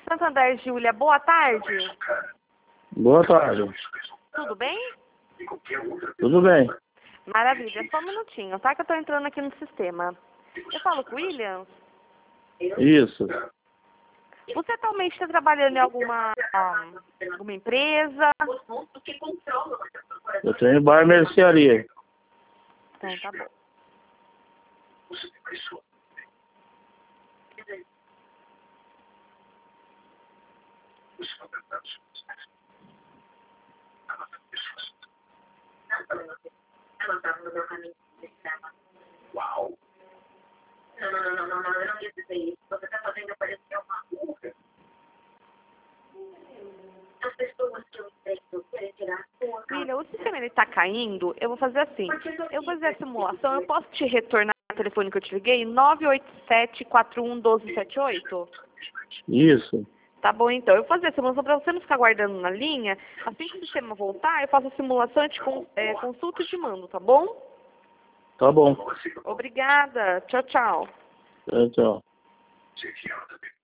Santander, Júlia, boa tarde. Boa tarde. Tudo bem? Tudo bem? Maravilha, só um minutinho, tá? Que eu tô entrando aqui no sistema. Eu falo com o Williams? Isso. Você atualmente está trabalhando em alguma empresa? Eu tenho bar e mercearia. Então, tá bom. Ela estava no meu caminho de sistema. Uau! Não, eu não ia dizer isso. Você está fazendo aparecer uma ruga. As pessoas que eu entendo querem tirar a sua casa. Filha, o sistema ele tá caindo, eu vou fazer assim. Eu vou fazer a simulação, eu posso te retornar o telefone que eu te liguei? 987-411278? Isso. Tá bom, então. Eu vou fazer a simulação para você não ficar guardando na linha. Assim que o sistema voltar, eu faço a simulação, eu te consulto e te mando, tá bom? Tá bom. Obrigada. Tchau, tchau. Tchau.